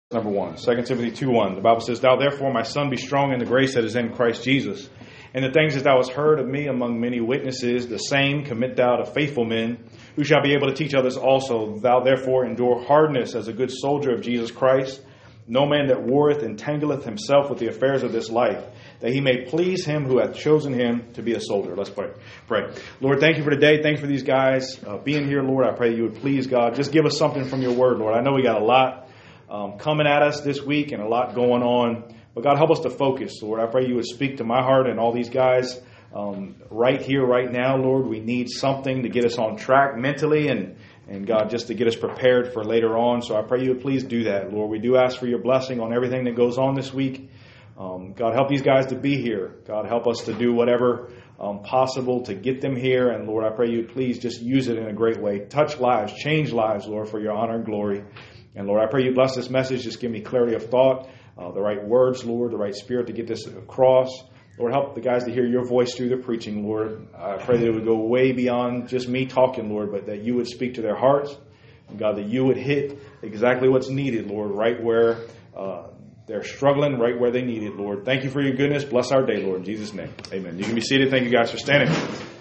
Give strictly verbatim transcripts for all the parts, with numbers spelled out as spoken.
Number one, Second Timothy two one. The Bible says, "Thou therefore, my son, be strong in the grace that is in Christ Jesus. And the things that thou hast heard of me among many witnesses, the same commit thou to faithful men, who shall be able to teach others also. Thou therefore endure hardness as a good soldier of Jesus Christ. No man that warreth entangleth himself with the affairs of this life, that he may please him who hath chosen him to be a soldier." Let's pray. Pray. Lord, thank you for today. Thank you for these guys uh, being here, Lord. I pray you would please, God, just give us something from your word, Lord. I know we got a lot Um, coming at us this week and a lot going on. But God, help us to focus, Lord. I pray you would speak to my heart and all these guys um, right here, right now, Lord. We need something to get us on track mentally and, and God, just to get us prepared for later on. So I pray you would please do that, Lord. We do ask for your blessing on everything that goes on this week. Um, God, help these guys to be here. God, help us to do whatever um, possible to get them here. And Lord, I pray you would please just use it in a great way. Touch lives, change lives, Lord, for your honor and glory. And Lord, I pray you bless this message. Just give me clarity of thought, uh, the right words, Lord, the right spirit to get this across. Lord, help the guys to hear your voice through the preaching, Lord. I pray that it would go way beyond just me talking, Lord, but that you would speak to their hearts. And God, that you would hit exactly what's needed, Lord, right where uh, they're struggling, right where they need it, Lord. Thank you for your goodness. Bless our day, Lord. In Jesus' name, amen. You can be seated. Thank you guys for standing.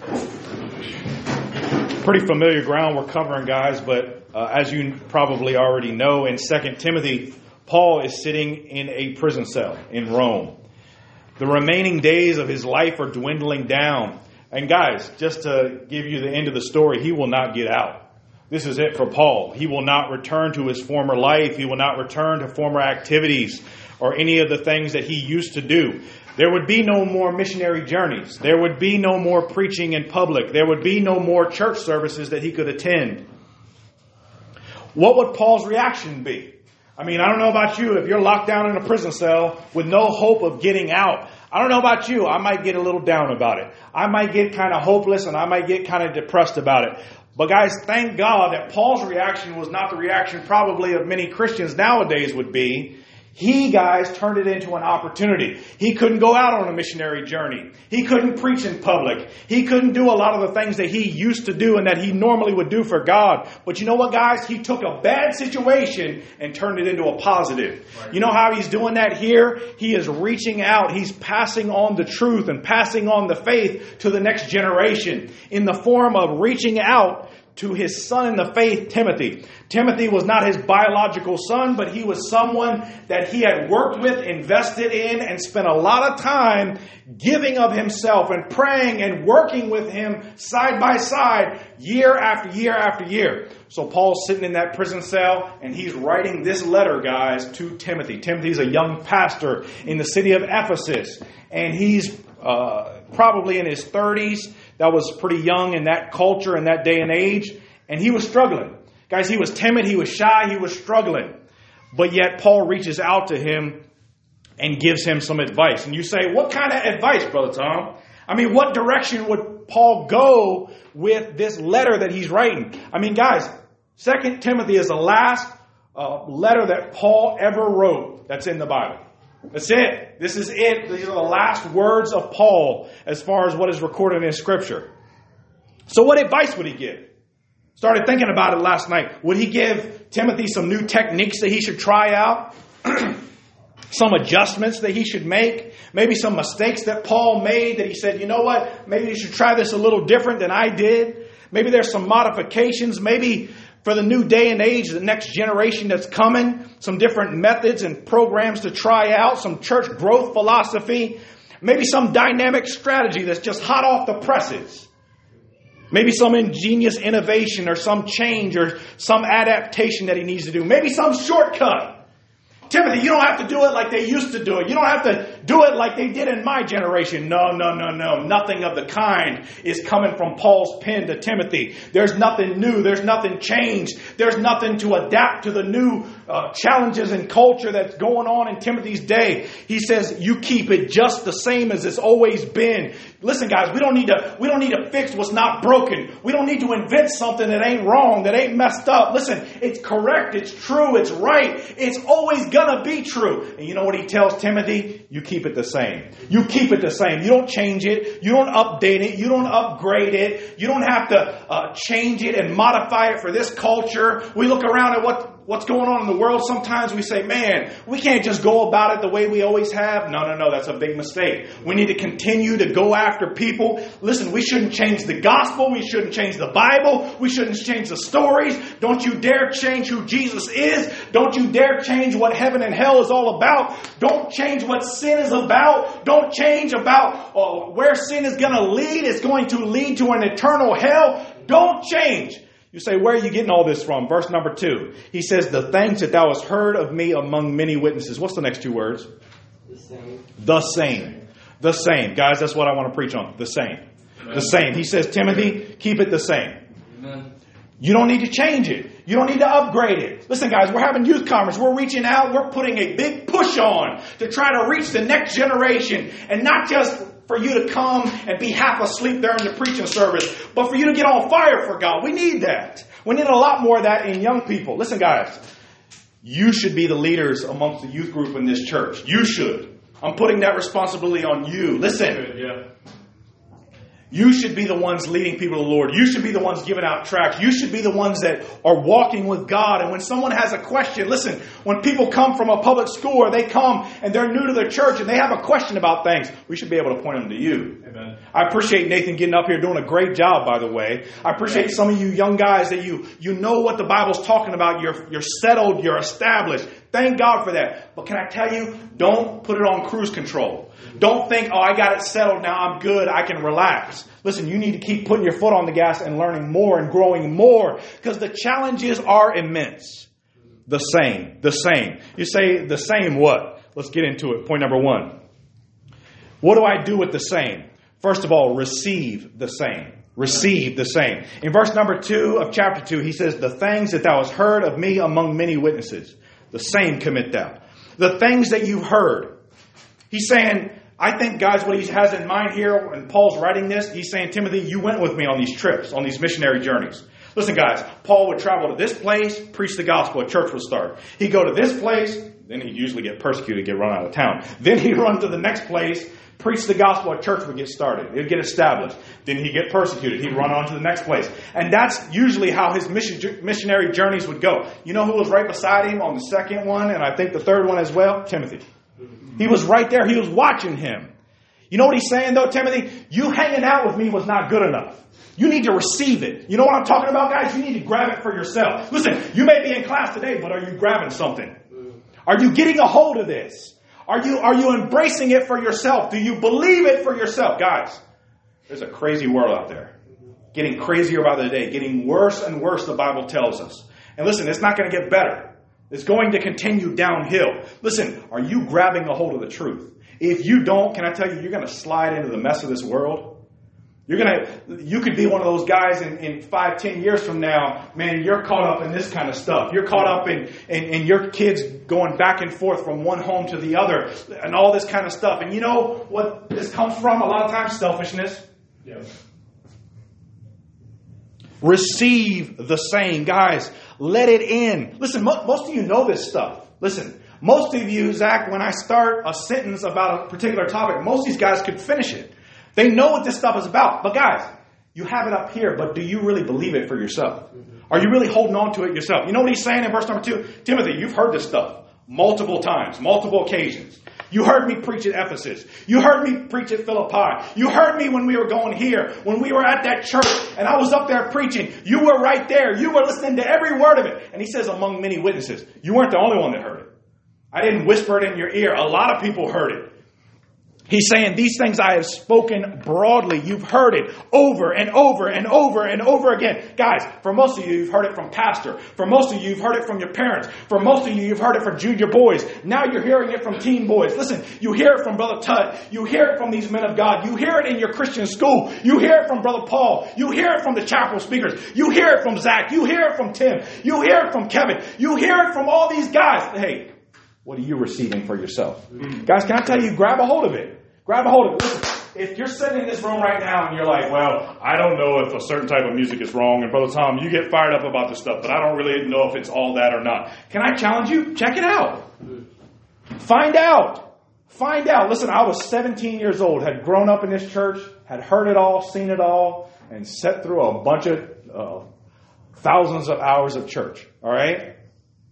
Pretty familiar ground we're covering, guys, but uh, as you probably already know, in Second Timothy, Paul is sitting in a prison cell in Rome. The remaining days of his life are dwindling down. And guys, just to give you the end of the story, he will not get out. This is it for Paul. He will not return to his former life. He will not return to former activities or any of the things that he used to do. There would be no more missionary journeys. There would be no more preaching in public. There would be no more church services that he could attend. What would Paul's reaction be? I mean, I don't know about you. If you're locked down in a prison cell with no hope of getting out, I don't know about you. I might get a little down about it. I might get kind of hopeless and I might get kind of depressed about it. But guys, thank God that Paul's reaction was not the reaction probably of many Christians nowadays would be. He, guys, turned it into an opportunity. He couldn't go out on a missionary journey. He couldn't preach in public. He couldn't do a lot of the things that he used to do and that he normally would do for God. But you know what, guys? He took a bad situation and turned it into a positive. Right. You know how he's doing that here? He is reaching out. He's passing on the truth and passing on the faith to the next generation in the form of reaching out to his son in the faith, Timothy. Timothy was not his biological son, but he was someone that he had worked with, invested in, and spent a lot of time giving of himself and praying and working with him side by side, year after year after year. So Paul's sitting in that prison cell, and he's writing this letter, guys, to Timothy. Timothy's a young pastor in the city of Ephesus, and he's uh, probably in his thirties. That was pretty young in that culture, in that day and age. And he was struggling. Guys, he was timid. He was shy. He was struggling. But yet Paul reaches out to him and gives him some advice. And you say, what kind of advice, Brother Tom? I mean, what direction would Paul go with this letter that he's writing? I mean, guys, Second Timothy is the last uh, letter that Paul ever wrote that's in the Bible. That's it. This is it. These are the last words of Paul as far as what is recorded in Scripture. So what advice would he give? Started thinking about it last night. Would he give Timothy some new techniques that he should try out? Some adjustments that he should make? Maybe some mistakes that Paul made that he said, you know what? Maybe you should try this a little different than I did. Maybe there's some modifications. Maybe for the new day and age, the next generation that's coming, some different methods and programs to try out, some church growth philosophy, maybe some dynamic strategy that's just hot off the presses. Maybe some ingenious innovation or some change or some adaptation that he needs to do. Maybe some shortcut. Timothy, you don't have to do it like they used to do it. You don't have to do it like they did in my generation. No, no, no, no. Nothing of the kind is coming from Paul's pen to Timothy. There's nothing new. There's nothing changed. There's nothing to adapt to the new uh, challenges and culture that's going on in Timothy's day. He says, you keep it just the same as it's always been. Listen, guys, we don't need to, we don't need to fix what's not broken. We don't need to invent something that ain't wrong, that ain't messed up. Listen, it's correct. It's true. It's right. It's always gonna be true. And you know what he tells Timothy? You keep it the same. You keep it the same. You don't change it. You don't update it. You don't upgrade it. You don't have to uh, change it and modify it for this culture. We look around at what what's going on in the world, sometimes we say, man, we can't just go about it the way we always have. No, no, no, that's a big mistake. We need to continue to go after people. Listen, we shouldn't change the gospel. We shouldn't change the Bible. We shouldn't change the stories. Don't you dare change who Jesus is. Don't you dare change what heaven and hell is all about. Don't change what sin is about. Don't change about uh, where sin is going to lead. It's going to lead to an eternal hell. Don't change. You say, where are you getting all this from? Verse number two. He says, the things that thou hast heard of me among many witnesses. What's the next two words? The same. The same. The same. Guys, that's what I want to preach on. The same. Amen. The same. He says, Timothy, keep it the same. Amen. You don't need to change it. You don't need to upgrade it. Listen, guys, we're having youth conference. We're reaching out. We're putting a big push on to try to reach the next generation. And not just for you to come and be half asleep during the preaching service, but for you to get on fire for God. We need that. We need a lot more of that in young people. Listen, guys, you should be the leaders amongst the youth group in this church. You should. I'm putting that responsibility on you. Listen. Yeah. You should be the ones leading people to the Lord. You should be the ones giving out tracts. You should be the ones that are walking with God. And when someone has a question, listen, when people come from a public school or they come and they're new to the church and they have a question about things, we should be able to point them to you. Amen. I appreciate Nathan getting up here doing a great job, by the way. I appreciate some of you young guys that you you know what the Bible's talking about. You're, you're settled. You're established. Thank God for that. But can I tell you, don't put it on cruise control. Don't think, oh, I got it settled now. I'm good. I can relax. Listen, you need to keep putting your foot on the gas and learning more and growing more because the challenges are immense. The same. The same. You say the same what? Let's get into it. Point number one. What do I do with the same? First of all, receive the same. Receive the same. In verse number two of chapter two, he says, the things that thou hast heard of me among many witnesses, the same commit thou. The things that you've heard. He's saying, I think, guys, what he has in mind here, when Paul's writing this, he's saying, Timothy, you went with me on these trips, on these missionary journeys. Listen, guys, Paul would travel to this place, preach the gospel, a church would start. He'd go to this place, then he'd usually get persecuted, get run out of town. Then he'd run to the next place, preach the gospel, a church would get started. It would get established. Then he'd get persecuted. He'd run on to the next place. And that's usually how his mission, missionary journeys would go. You know who was right beside him on the second one, and I think the third one as well? Timothy. He was right there. He was watching him. You know what he's saying, though, Timothy? You hanging out with me was not good enough. You need to receive it. You know what I'm talking about, guys? You need to grab it for yourself. Listen, you may be in class today, but are you grabbing something? Are you getting a hold of this? Are you, are you embracing it for yourself? Do you believe it for yourself? Guys, there's a crazy world out there. Getting crazier by the day. Getting worse and worse, the Bible tells us. And listen, it's not going to get better. It's going to continue downhill. Listen, are you grabbing a hold of the truth? If you don't, can I tell you, you're going to slide into the mess of this world. You're going to, you could be one of those guys in, in five, ten years from now, man, you're caught up in this kind of stuff. You're caught up in, in, in your kids going back and forth from one home to the other and all this kind of stuff. And you know what this comes from? A lot of times, selfishness. Yeah. Receive the same. Guys, let it in. Listen, mo- most of you know this stuff. Listen, most of you, Zach, when I start a sentence about a particular topic, most of these guys could finish it. They know what this stuff is about. But guys, you have it up here, but do you really believe it for yourself? Are you really holding on to it yourself? You know what he's saying in verse number two? Timothy, you've heard this stuff multiple times, multiple occasions. You heard me preach at Ephesus. You heard me preach at Philippi. You heard me when we were going here, when we were at that church, and I was up there preaching. You were right there. You were listening to every word of it. And he says, among many witnesses. You weren't the only one that heard it. I didn't whisper it in your ear. A lot of people heard it. He's saying, these things I have spoken broadly. You've heard it over and over and over and over again. Guys, for most of you, you've heard it from pastor. For most of you, you've heard it from your parents. For most of you, you've heard it from junior boys. Now you're hearing it from teen boys. Listen, you hear it from Brother Tut. You hear it from these men of God. You hear it in your Christian school. You hear it from Brother Paul. You hear it from the chapel speakers. You hear it from Zach. You hear it from Tim. You hear it from Kevin. You hear it from all these guys. Hey, what are you receiving for yourself? Mm-hmm. Guys, can I tell you, grab a hold of it. Grab a hold of it. Listen, if you're sitting in this room right now and you're like, well, I don't know if a certain type of music is wrong. And Brother Tom, you get fired up about this stuff, but I don't really know if it's all that or not. Can I challenge you? Check it out. Find out. Find out. Listen, I was seventeen years old, had grown up in this church, had heard it all, seen it all, and sat through a bunch of uh, thousands of hours of church. All right?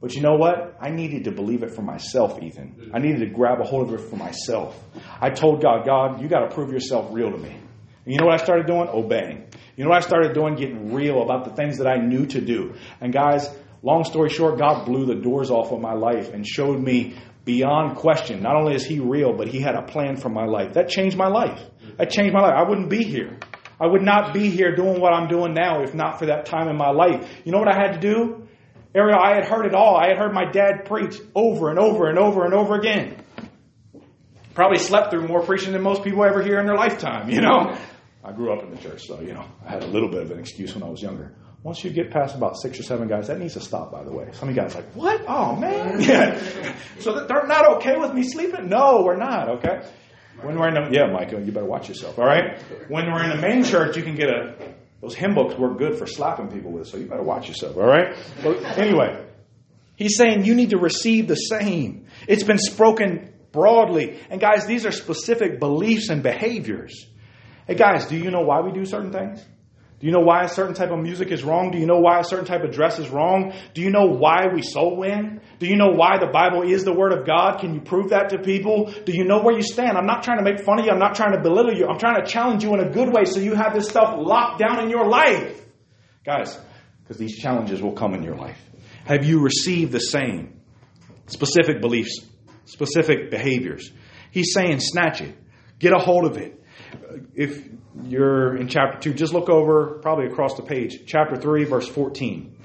But you know what? I needed to believe it for myself, Ethan. I needed to grab a hold of it for myself. I told God, God, you got to prove yourself real to me. And you know what I started doing? Obeying. You know what I started doing? Getting real about the things that I knew to do. And guys, long story short, God blew the doors off of my life and showed me beyond question. Not only is He real, but He had a plan for my life. That changed my life. That changed my life. I wouldn't be here. I would not be here doing what I'm doing now if not for that time in my life. You know what I had to do? Ariel, I had heard it all. I had heard my dad preach over and over and over and over again. Probably slept through more preaching than most people ever hear in their lifetime, you know. I grew up in the church, so, you know, I had a little bit of an excuse when I was younger. Once you get past about six or seven guys, that needs to stop, by the way. Some of you guys are like, what? Oh, man. Yeah. So they're not okay with me sleeping? No, we're not, okay? When we're in the, yeah, Michael, you better watch yourself, all right? When we're in the main church, you can get a, those hymn books work good for slapping people with, so you better watch yourself, all right? But anyway, he's saying you need to receive the same. It's been spoken broadly. And guys, these are specific beliefs and behaviors. Hey guys, do you know why we do certain things? Do you know why a certain type of music is wrong? Do you know why a certain type of dress is wrong? Do you know why we soul win? Do you know why the Bible is the Word of God? Can you prove that to people? Do you know where you stand? I'm not trying to make fun of you. I'm not trying to belittle you. I'm trying to challenge you in a good way so you have this stuff locked down in your life. Guys, because these challenges will come in your life. Have you received the same specific beliefs, specific behaviors? He's saying snatch it. Get a hold of it. If you're in chapter two, just look over, probably across the page, chapter three, verse fourteen.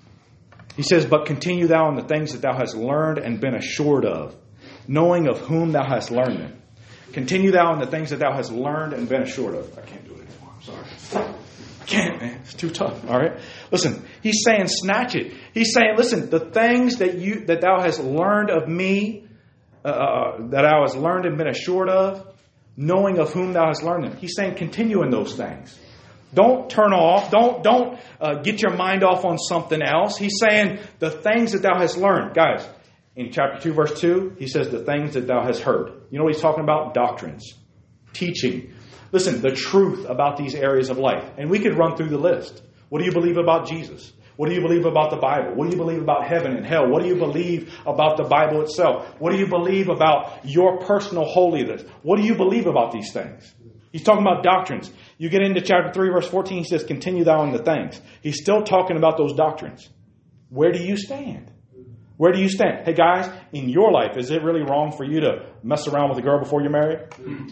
He says, but continue thou in the things that thou hast learned and been assured of, knowing of whom thou hast learned them. Continue thou in the things that thou hast learned and been assured of. I can't do it anymore. I'm sorry. I can't, man. It's too tough. All right. Listen, he's saying snatch it. He's saying, listen, the things that you that thou hast learned of me, uh, that thou hast learned and been assured of, knowing of whom thou hast learned them. He's saying continue in those things. Don't turn off. Don't don't uh, get your mind off on something else. He's saying the things that thou hast learned. Guys, in chapter two, verse two, he says the things that thou hast heard. You know what he's talking about? Doctrines. Teaching. Listen, the truth about these areas of life. And we could run through the list. What do you believe about Jesus? What do you believe about the Bible? What do you believe about heaven and hell? What do you believe about the Bible itself? What do you believe about your personal holiness? What do you believe about these things? He's talking about doctrines. You get into chapter three, verse fourteen, he says, continue thou in the things. He's still talking about those doctrines. Where do you stand? Where do you stand? Hey guys, in your life, is it really wrong for you to mess around with a girl before you're married?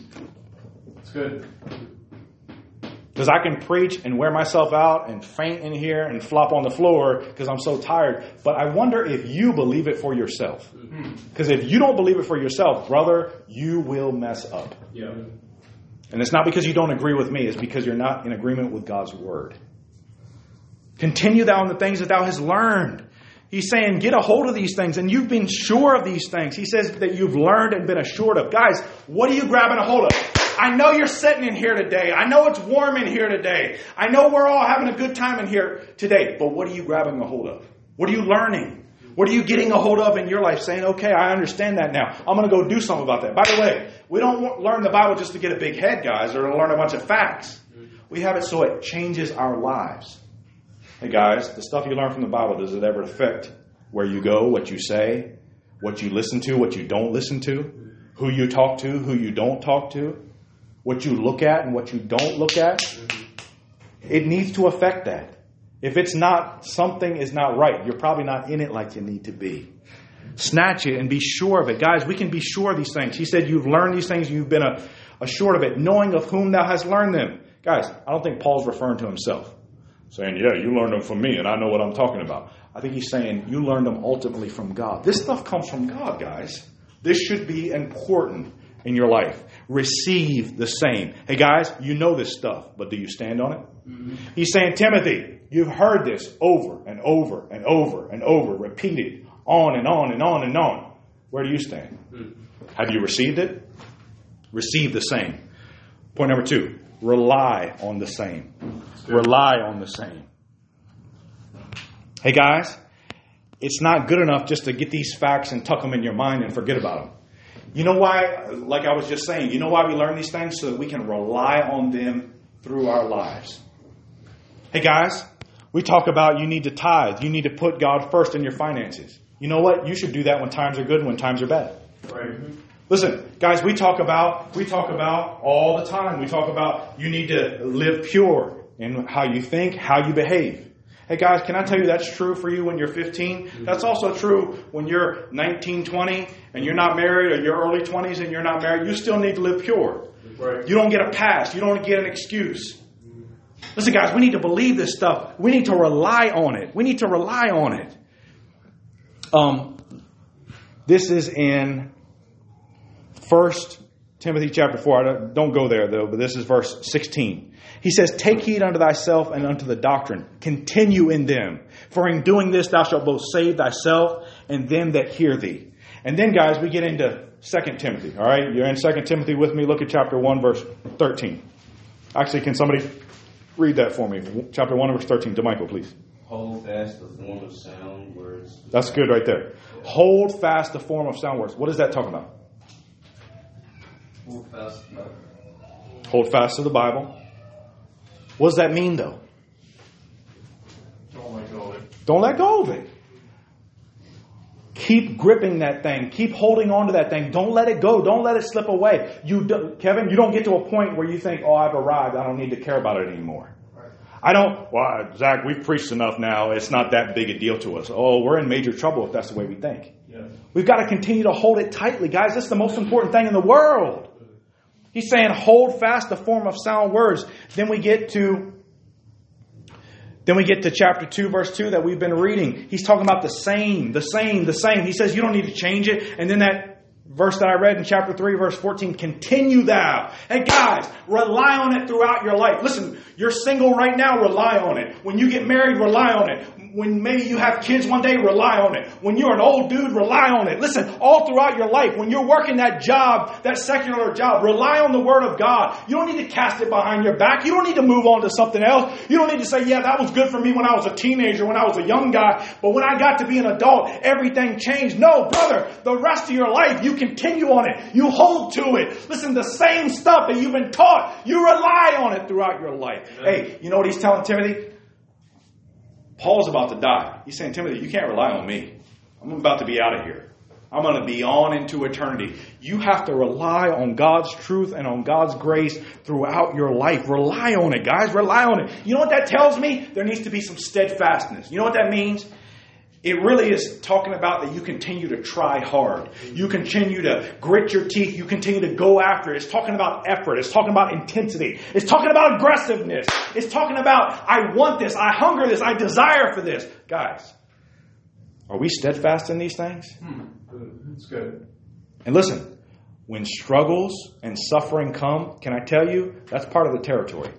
That's good. Because I can preach and wear myself out and faint in here and flop on the floor because I'm so tired. But I wonder if you believe it for yourself. Because if you don't believe it for yourself, brother, you will mess up. Yeah. And it's not because you don't agree with me. It's because you're not in agreement with God's word. Continue thou in the things that thou hast learned. He's saying get a hold of these things. And you've been sure of these things. He says that you've learned and been assured of. Guys, what are you grabbing a hold of? I know you're sitting in here today. I know it's warm in here today. I know we're all having a good time in here today. But what are you grabbing a hold of? What are you learning? What are you getting a hold of in your life? Saying, okay, I understand that now. I'm going to go do something about that. By the way, we don't learn the Bible just to get a big head, guys, or to learn a bunch of facts. We have it so it changes our lives. Hey, guys, the stuff you learn from the Bible, does it ever affect where you go, what you say, what you listen to, what you don't listen to, who you talk to, who you don't talk to? What you look at and what you don't look at, it needs to affect that. If it's not, something is not right. You're probably not in it like you need to be. Snatch it and be sure of it. Guys, we can be sure of these things. He said you've learned these things, you've been assured of it, knowing of whom thou hast learned them. Guys, I don't think Paul's referring to himself. Saying, yeah, you learned them from me and I know what I'm talking about. I think he's saying you learned them ultimately from God. This stuff comes from God, guys. This should be important in your life. Receive the same. Hey guys, you know this stuff, but do you stand on it? Mm-hmm. He's saying, Timothy, you've heard this over and over and over and over, repeated on and on and on and on. Where do you stand? Mm-hmm. Have you received it? Receive the same. Point number two, rely on the same. Rely on the same. Hey guys, it's not good enough just to get these facts and tuck them in your mind and forget about them. You know why, like I was just saying, you know why we learn these things? So that we can rely on them through our lives. Hey guys, we talk about you need to tithe. You need to put God first in your finances. You know what? You should do that when times are good and when times are bad. Right. Listen, guys, we talk about, we talk about all the time. We talk about you need to live pure in how you think, how you behave. Hey guys, can I tell you that's true for you when you're fifteen? That's also true when you're nineteen, twenty and you're not married, or your early twenties and you're not married. You still need to live pure. Right. You don't get a pass. You don't get an excuse. Listen, guys, we need to believe this stuff. We need to rely on it. We need to rely on it. Um, this is in First Timothy chapter four. I don't, don't go there, though, but this is verse sixteen. He says, take heed unto thyself and unto the doctrine. Continue in them. For in doing this thou shalt both save thyself and them that hear thee. And then, guys, we get into Second Timothy. All right? You're in Second Timothy with me. Look at chapter one, verse thirteen. Actually, can somebody read that for me? Chapter one, verse thirteen. DeMichael, please. Hold fast the form of sound words. That's good right there. Hold fast the form of sound words. What is that talking about? Hold fast. Hold fast to the Bible. What does that mean, though? Don't let go of it. Don't let go of it. Keep gripping that thing. Keep holding on to that thing. Don't let it go. Don't let it slip away. You, do, Kevin, you don't get to a point where you think, oh, I've arrived. I don't need to care about it anymore. Right. I don't, well, Zach, we've preached enough now. It's not that big a deal to us. Oh, we're in major trouble if that's the way we think. Yes. We've got to continue to hold it tightly, guys. This is the most important thing in the world. He's saying, hold fast the form of sound words. Then we get to, then we get to chapter two, verse two that we've been reading. He's talking about the same, the same, the same. He says you don't need to change it. And then that verse that I read in chapter three, verse fourteen, continue thou. Hey guys, rely on it throughout your life. Listen, you're single right now, rely on it. When you get married, rely on it. When maybe you have kids one day, rely on it. When you're an old dude, rely on it. Listen, all throughout your life, when you're working that job, that secular job, rely on the Word of God. You don't need to cast it behind your back. You don't need to move on to something else. You don't need to say, yeah, that was good for me when I was a teenager, when I was a young guy. But when I got to be an adult, everything changed. No, brother, the rest of your life, you continue on it. You hold to it. Listen, the same stuff that you've been taught, you rely on it throughout your life. Hey, you know what he's telling Timothy? Paul's about to die. He's saying, Timothy, you can't rely on me. I'm about to be out of here. I'm going to be on into eternity. You have to rely on God's truth and on God's grace throughout your life. Rely on it, guys. Rely on it. You know what that tells me? There needs to be some steadfastness. You know what that means? It really is talking about that you continue to try hard. You continue to grit your teeth. You continue to go after it. It's talking about effort. It's talking about intensity. It's talking about aggressiveness. It's talking about, I want this. I hunger this. I desire for this. Guys, are we steadfast in these things? Hmm. That's good. And listen, when struggles and suffering come, can I tell you, that's part of the territory.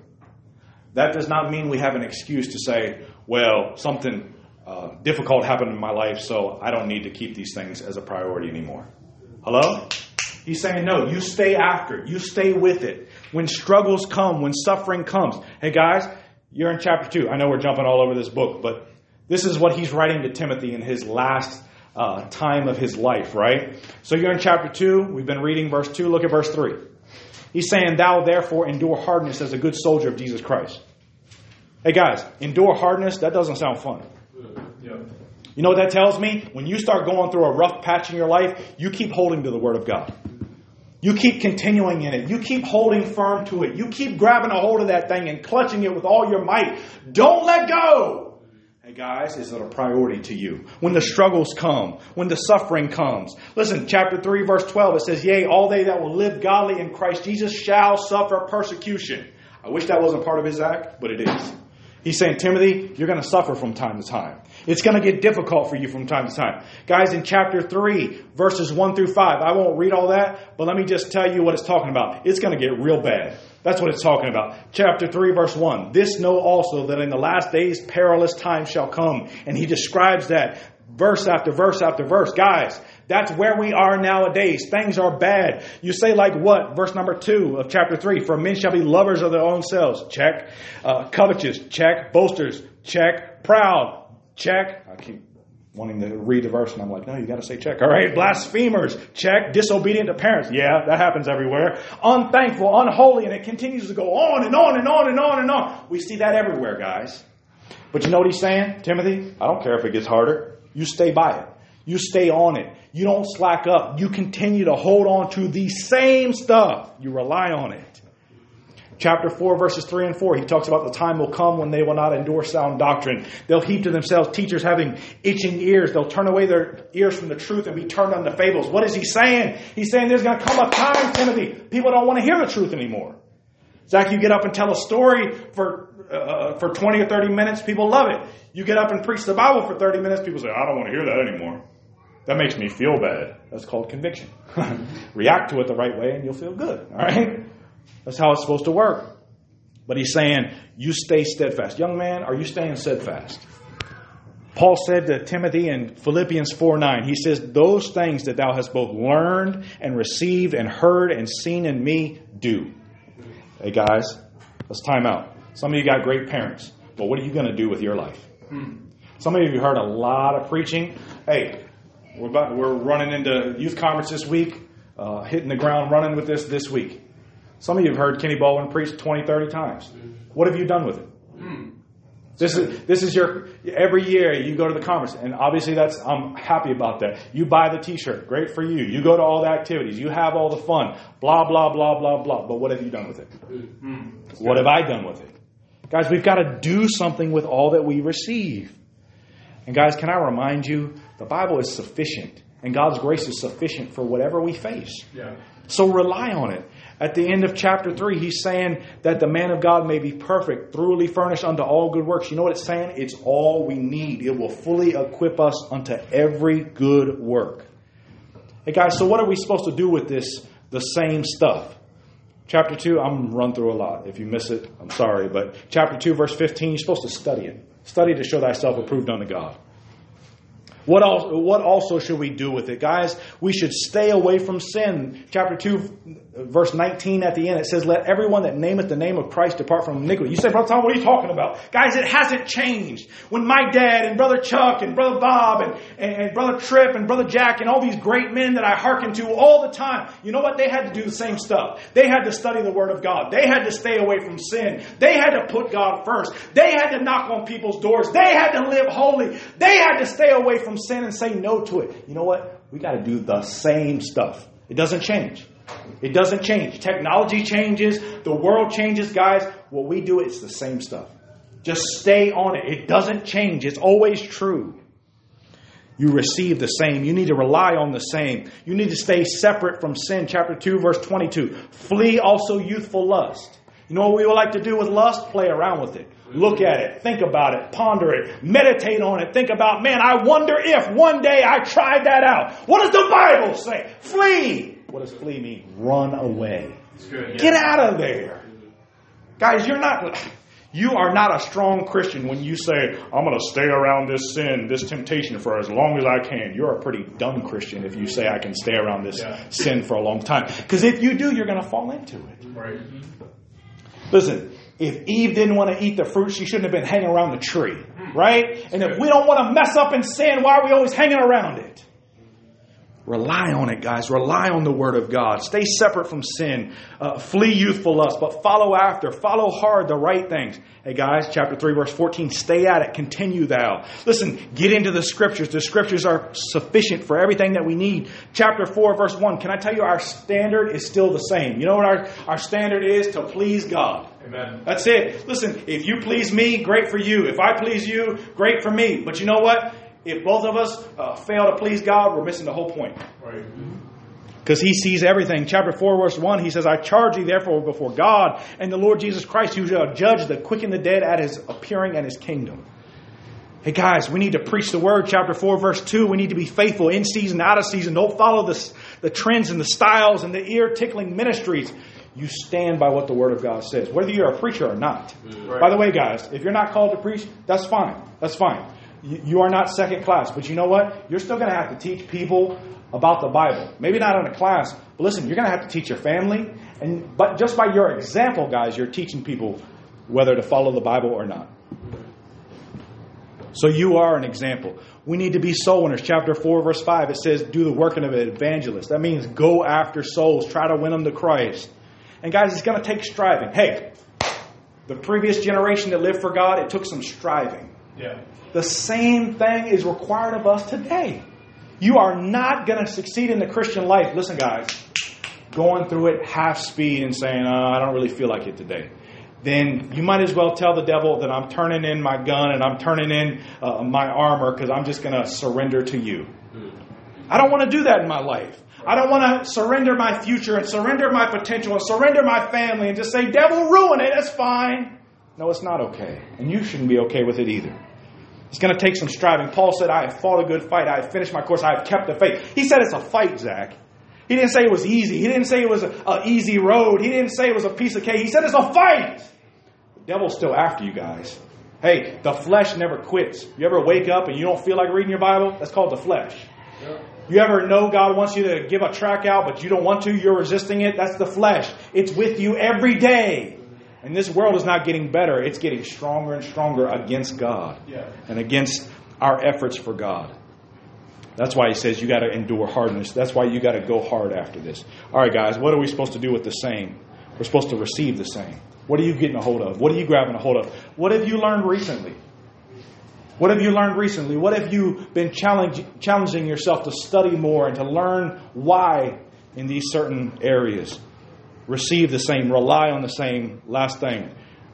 That does not mean we have an excuse to say, well, something Uh, difficult happened in my life, so I don't need to keep these things as a priority anymore. Hello? He's saying, no, you stay after it. You stay with it. When struggles come, when suffering comes. Hey, guys, you're in chapter two. I know we're jumping all over this book, but this is what he's writing to Timothy in his last uh, time of his life, right? So you're in chapter two. We've been reading verse two. Look at verse three. He's saying, thou therefore endure hardness as a good soldier of Jesus Christ. Hey, guys, endure hardness, that doesn't sound fun. Yeah. You know what that tells me? When you start going through a rough patch in your life, you keep holding to the Word of God. You keep continuing in it. You keep holding firm to it. You keep grabbing a hold of that thing and clutching it with all your might. Don't let go. Hey guys, is it a priority to you? When the struggles come, when the suffering comes. Listen, chapter three, verse twelve, it says, yea, all they that will live godly in Christ Jesus shall suffer persecution. I wish that wasn't part of his act, but it is. He's saying, Timothy, you're going to suffer from time to time. It's going to get difficult for you from time to time. Guys, in chapter three, verses one through five, I won't read all that, but let me just tell you what it's talking about. It's going to get real bad. That's what it's talking about. Chapter three, verse one. This know also that in the last days perilous times shall come. And he describes that verse after verse after verse. Guys, that's where we are nowadays. Things are bad. You say like what? Verse number two of chapter three. For men shall be lovers of their own selves. Check. Uh, covetous. Check. Boasters. Check. Proud. Check. I keep wanting to read the verse and I'm like, no, you got to say check. All right. Blasphemers. Check. Disobedient to parents. Yeah, that happens everywhere. Unthankful. Unholy. And it continues to go on and on and on and on and on. We see that everywhere, guys. But you know what he's saying, Timothy? I don't care if it gets harder. You stay by it. You stay on it. You don't slack up. You continue to hold on to the same stuff. You rely on it. Chapter four, verses three and four, he talks about the time will come when they will not endure sound doctrine. They'll heap to themselves teachers having itching ears. They'll turn away their ears from the truth and be turned unto fables. What is he saying? He's saying there's going to come a time, Timothy, people don't want to hear the truth anymore. Zach, you get up and tell a story for uh, for twenty or thirty minutes, people love it. You get up and preach the Bible for thirty minutes, people say, I don't want to hear that anymore. That makes me feel bad. That's called conviction. React to it the right way and you'll feel good. All right? That's how it's supposed to work. But he's saying, you stay steadfast. Young man, are you staying steadfast? Paul said to Timothy in Philippians four nine, he says, those things that thou hast both learned and received and heard and seen in me, do. Hey guys, let's time out. Some of you got great parents, but what are you going to do with your life? Some of you heard a lot of preaching. Hey, we're about, we're running into youth conference this week, uh, hitting the ground running with this this week. Some of you have heard Kenny Baldwin preach twenty, thirty times. What have you done with it? This is this is your every year you go to the conference, and obviously that's I'm happy about that. You buy the T-shirt, great for you. You go to all the activities, you have all the fun, blah blah blah blah blah. But what have you done with it? What have I done with it, guys? We've got to do something with all that we receive. And guys, can I remind you, the Bible is sufficient, and God's grace is sufficient for whatever we face. Yeah. So rely on it. At the end of chapter three, he's saying that the man of God may be perfect, thoroughly furnished unto all good works. You know what it's saying? It's all we need. It will fully equip us unto every good work. Hey guys, so what are we supposed to do with this, the same stuff? Chapter two, I'm going to run through a lot. If you miss it, I'm sorry. But chapter two, verse fifteen, you're supposed to study it. Study to show thyself approved unto God. What else, what also should we do with it? Guys, we should stay away from sin. Chapter two, verse nineteen at the end, it says, let everyone that nameth the name of Christ depart from iniquity. You say, Brother Tom, what are you talking about? Guys, it hasn't changed. When my dad and Brother Chuck and Brother Bob and, and, and Brother Tripp and Brother Jack and all these great men that I hearken to all the time, you know what? They had to do the same stuff. They had to study the Word of God. They had to stay away from sin. They had to put God first. They had to knock on people's doors. They had to live holy. They had to stay away from sin and say no to it. You know what? We got to do the same stuff. It doesn't change. It doesn't change. Technology changes. The world changes, guys. What we do, it's the same stuff. Just stay on it. It doesn't change. It's always true. You receive the same. You need to rely on the same. You need to stay separate from sin. Chapter two, verse twenty-two. Flee also youthful lust. You know what we would like to do with lust? Play around with it. Look at it. Think about it. Ponder it. Meditate on it. Think about, man, I wonder if one day I tried that out. What does the Bible say? Flee. What does flee mean? Run away. Good, yeah. Get out of there. Guys, you're not... You are not a strong Christian when you say, I'm going to stay around this sin, this temptation for as long as I can. You're a pretty dumb Christian if you say I can stay around this yeah. sin for a long time. Because if you do, you're going to fall into it. Right. Listen, if Eve didn't want to eat the fruit, she shouldn't have been hanging around the tree. Right? And if we don't want to mess up in sin, why are we always hanging around it? Rely on it, guys. Rely on the Word of God. Stay separate from sin. Uh, flee youthful lust, but follow after. Follow hard the right things. Hey, guys, chapter three, verse fourteen, stay at it. Continue thou. Listen, get into the Scriptures. The Scriptures are sufficient for everything that we need. Chapter four, verse one, can I tell you our standard is still the same? You know what our, our standard is? To please God. Amen. That's it. Listen, if you please me, great for you. If I please you, great for me. But you know what? If both of us uh, fail to please God, we're missing the whole point. Right. Because He sees everything. Chapter four, verse one, He says, I charge thee therefore before God and the Lord Jesus Christ, who shall judge the quick and the dead at His appearing and His kingdom. Hey guys, we need to preach the Word. Chapter four, verse two, we need to be faithful in season, out of season. Don't follow the, the trends and the styles and the ear-tickling ministries. You stand by what the Word of God says, whether you're a preacher or not. Right. By the way, guys, if you're not called to preach, that's fine. That's fine. You are not second class. But you know what? You're still going to have to teach people about the Bible. Maybe not in a class, but listen, you're going to have to teach your family. And but just by your example, guys, you're teaching people whether to follow the Bible or not. So you are an example. We need to be soul winners. Chapter four, verse five, it says, do the working of an evangelist. That means go after souls. Try to win them to Christ. And guys, it's going to take striving. Hey, the previous generation that lived for God, it took some striving. Yeah. The same thing is required of us today. You are not going to succeed in the Christian life. Listen, guys, going through it half speed and saying, oh, I don't really feel like it today. Then you might as well tell the devil that I'm turning in my gun and I'm turning in uh, my armor because I'm just going to surrender to you. I don't want to do that in my life. I don't want to surrender my future and surrender my potential and surrender my family and just say, devil, ruin it. It's fine. No, it's not okay. And you shouldn't be okay with it either. It's going to take some striving. Paul said, I have fought a good fight. I have finished my course. I have kept the faith. He said it's a fight, Zach. He didn't say it was easy. He didn't say it was an easy road. He didn't say it was a piece of cake. He said it's a fight. The devil's still after you guys. Hey, the flesh never quits. You ever wake up and you don't feel like reading your Bible? That's called the flesh. Yeah. You ever know God wants you to give a track out, but you don't want to? You're resisting it? That's the flesh. It's with you every day. And this world is not getting better. It's getting stronger and stronger against God yeah. and against our efforts for God. That's why he says you got to endure hardness. That's why you got to go hard after this. All right, guys, what are we supposed to do with the same? We're supposed to receive the same. What are you getting a hold of? What are you grabbing a hold of? What have you learned recently? What have you learned recently? What have you been challenge, challenging yourself to study more and to learn why in these certain areas? Receive the same. Rely on the same. Last thing.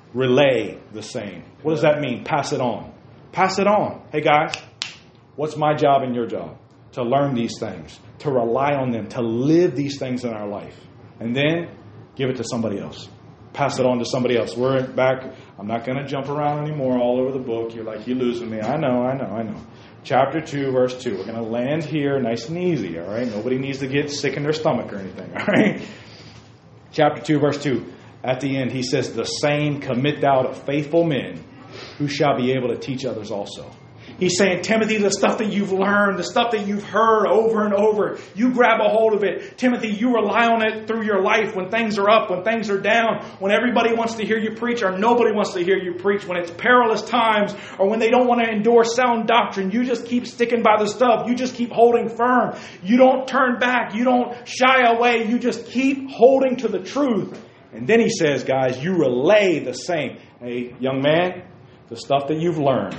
Relay the same. What does that mean? Pass it on. Pass it on. Hey guys, what's my job and your job? To learn these things. To rely on them. To live these things in our life. And then give it to somebody else. Pass it on to somebody else. We're back. I'm not going to jump around anymore all over the book. You're like, you're losing me. I know, I know, I know. Chapter two, verse two. We're going to land here nice and easy, all right? Nobody needs to get sick in their stomach or anything, all right? Chapter two, verse two. At the end, he says, the same commit thou to faithful men who shall be able to teach others also. He's saying, Timothy, the stuff that you've learned, the stuff that you've heard over and over, you grab a hold of it. Timothy, you rely on it through your life when things are up, when things are down, when everybody wants to hear you preach or nobody wants to hear you preach, when it's perilous times or when they don't want to endorse sound doctrine. You just keep sticking by the stuff. You just keep holding firm. You don't turn back. You don't shy away. You just keep holding to the truth. And then he says, guys, you relay the same. Hey, young man, the stuff that you've learned,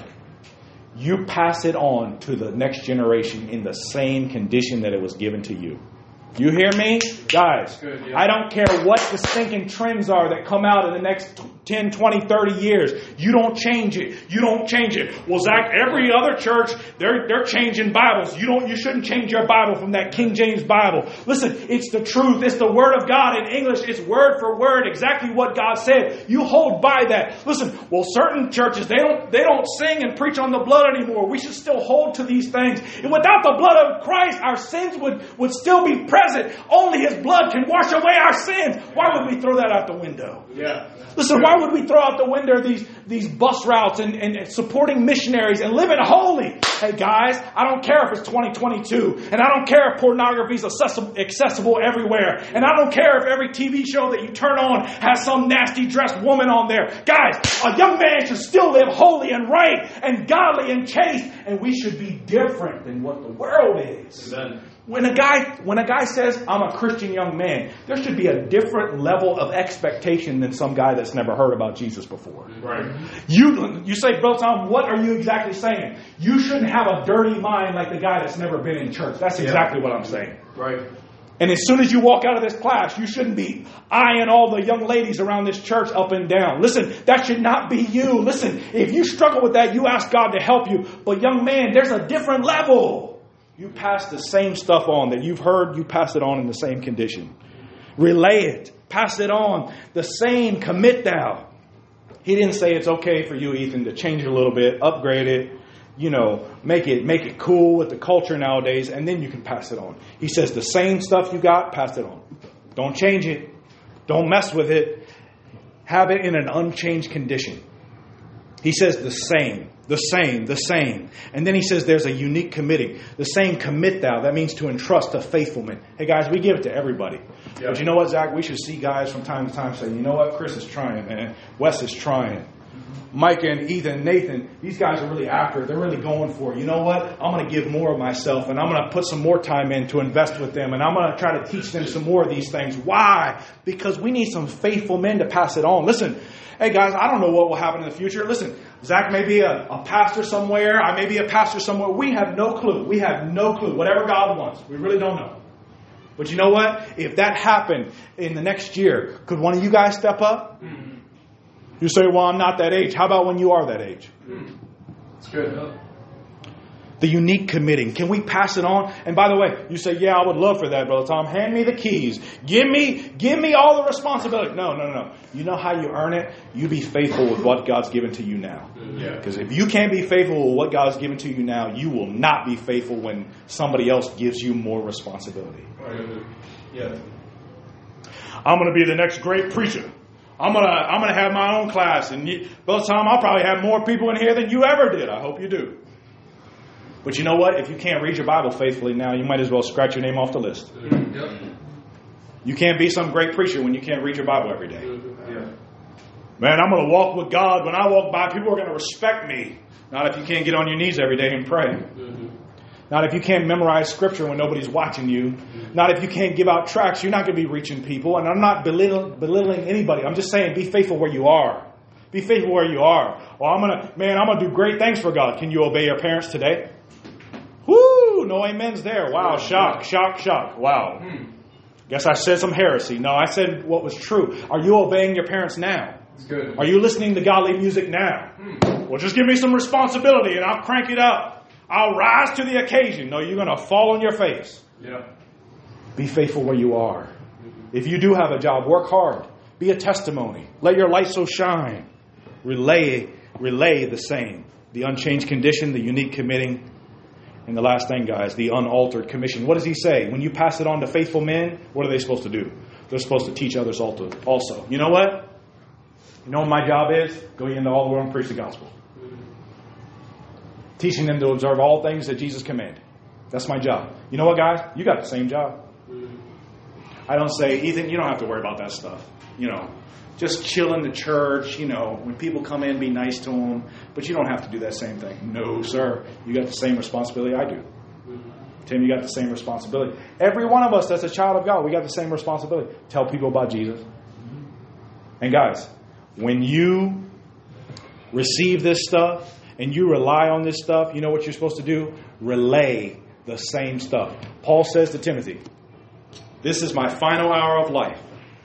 you pass it on to the next generation in the same condition that it was given to you. You hear me? Guys, good, yeah. I don't care what the stinking trends are that come out in the next ten, twenty, thirty years. You don't change it. You don't change it. Well, Zach, every other church, they're they're changing Bibles. You don't. You shouldn't change your Bible from that King James Bible. Listen, it's the truth. It's the Word of God. In English, it's word for word, exactly what God said. You hold by that. Listen, well, certain churches, they don't they don't sing and preach on the blood anymore. We should still hold to these things. And without the blood of Christ, our sins would, would still be present. Only His blood can wash away our sins. Why would we throw that out the window? Yeah. Listen, why would we throw out the window these, these bus routes and, and supporting missionaries and living holy? Hey guys, I don't care if it's twenty twenty-two, and I don't care if pornography is accessible, accessible everywhere, and I don't care if every T V show that you turn on has some nasty dressed woman on there. Guys, a young man should still live holy and right and godly and chaste, and we should be different than what the world is. Amen. When a guy when a guy says, I'm a Christian young man, there should be a different level of expectation than some guy that's never heard about Jesus before. Right. You you say, Brother Tom, what are you exactly saying? You shouldn't have a dirty mind like the guy that's never been in church. That's exactly yeah. what I'm saying. Right. And as soon as you walk out of this class, you shouldn't be eyeing all the young ladies around this church up and down. Listen, that should not be you. Listen, if you struggle with that, you ask God to help you. But young man, there's a different level. You pass the same stuff on that you've heard. You pass it on in the same condition. Relay it. Pass it on. The same commit thou. He didn't say it's okay for you, Ethan, to change it a little bit, upgrade it, you know, make it make it cool with the culture nowadays, and then you can pass it on. He says the same stuff you got, pass it on. Don't change it. Don't mess with it. Have it in an unchanged condition. He says the same. The same, the same. And then he says there's a unique committing. The same commit thou. That means to entrust to faithful men. Hey guys, we give it to everybody. Yep. But you know what, Zach? We should see guys from time to time say, you know what? Chris is trying, man. Wes is trying. Micah and Ethan, Nathan, these guys are really after it. They're really going for it. You know what? I'm going to give more of myself, and I'm going to put some more time in to invest with them, and I'm going to try to teach them some more of these things. Why? Because we need some faithful men to pass it on. Listen, hey guys, I don't know what will happen in the future. Listen, Zach may be a, a pastor somewhere. I may be a pastor somewhere. We have no clue. We have no clue. Whatever God wants. We really don't know. But you know what? If that happened in the next year, could one of you guys step up? Mm-hmm. You say, well, I'm not that age. How about when you are that age? It's good. The unique committing. Can we pass it on? And by the way, you say, yeah, I would love for that, Brother Tom. Hand me the keys. Give me, give me all the responsibility. No, no, no. You know how you earn it? You be faithful with what God's given to you now. Yeah. Because if you can't be faithful with what God's given to you now, you will not be faithful when somebody else gives you more responsibility. Yeah. I'm going to be the next great preacher. I'm gonna I'm gonna have my own class, and you, Brother Tom, I'll probably have more people in here than you ever did. I hope you do. But you know what? If you can't read your Bible faithfully now, you might as well scratch your name off the list. Yep. You can't be some great preacher when you can't read your Bible every day. Yeah. Man, I'm going to walk with God. When I walk by, people are going to respect me. Not if you can't get on your knees every day and pray. Mm-hmm. Not if you can't memorize scripture when nobody's watching you. Mm-hmm. Not if you can't give out tracts. You're not going to be reaching people. And I'm not belittling, belittling anybody. I'm just saying be faithful where you are. Be faithful where you are. Well, I'm going to, man, I'm going to do great things for God. Can you obey your parents today? Whoo! No amens there. Wow. Shock, shock, shock. Wow. Guess I said some heresy. No, I said what was true. Are you obeying your parents now? It's good. Are you listening to godly music now? Hmm. Well, just give me some responsibility and I'll crank it up. I'll rise to the occasion. No, you're going to fall on your face. Yeah. Be faithful where you are. If you do have a job, work hard. Be a testimony. Let your light so shine. Relay, relay the same. The unchanged condition, the unique committing. And the last thing, guys, the unaltered commission. What does he say? When you pass it on to faithful men, what are they supposed to do? They're supposed to teach others also. You know what? You know what my job is? Go into all the world and preach the gospel. Teaching them to observe all things that Jesus commanded. That's my job. You know what, guys? You got the same job. I don't say, Ethan, you don't have to worry about that stuff. You know, just chill in the church. You know, when people come in, be nice to them. But you don't have to do that same thing. No, sir. You got the same responsibility I do. Tim, you got the same responsibility. Every one of us that's a child of God, we got the same responsibility. Tell people about Jesus. And guys, when you receive this stuff and you rely on this stuff, you know what you're supposed to do? Relay the same stuff. Paul says to Timothy, this is my final hour of life.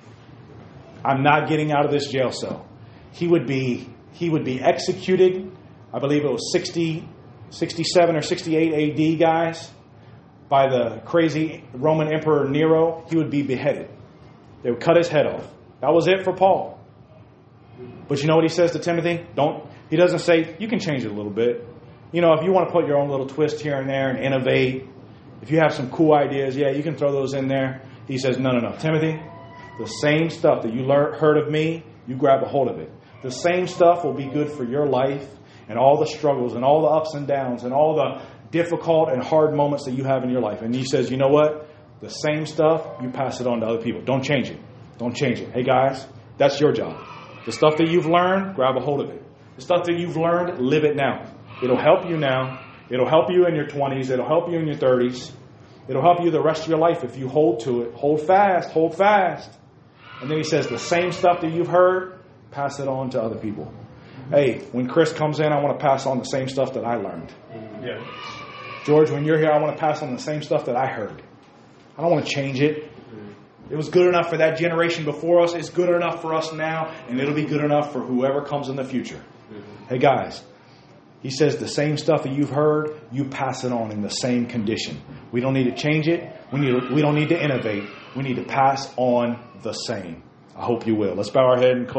I'm not getting out of this jail cell. He would be he would be executed. I believe it was sixty, sixty-seven or sixty-eight A D, guys, by the crazy Roman Emperor Nero. He would be beheaded. They would cut his head off. That was it for Paul. But you know what he says to Timothy? Don't. He doesn't say, you can change it a little bit. You know, if you want to put your own little twist here and there and innovate, if you have some cool ideas, yeah, you can throw those in there. He says, no, no, no. Timothy, the same stuff that you learned, heard of me, you grab a hold of it. The same stuff will be good for your life and all the struggles and all the ups and downs and all the difficult and hard moments that you have in your life. And he says, you know what? The same stuff, you pass it on to other people. Don't change it. Don't change it. Hey, guys, that's your job. The stuff that you've learned, grab a hold of it. The stuff that you've learned, live it now. It'll help you now. It'll help you in your twenties. It'll help you in your thirties. It'll help you the rest of your life if you hold to it. Hold fast. Hold fast. And then he says the same stuff that you've heard, pass it on to other people. Hey, when Chris comes in, I want to pass on the same stuff that I learned. Yeah. George, when you're here, I want to pass on the same stuff that I heard. I don't want to change it. It was good enough for that generation before us. It's good enough for us now, and it'll be good enough for whoever comes in the future. Hey, guys, he says the same stuff that you've heard, you pass it on in the same condition. We don't need to change it. We need to, we don't need to innovate. We need to pass on the same. I hope you will. Let's bow our head and close.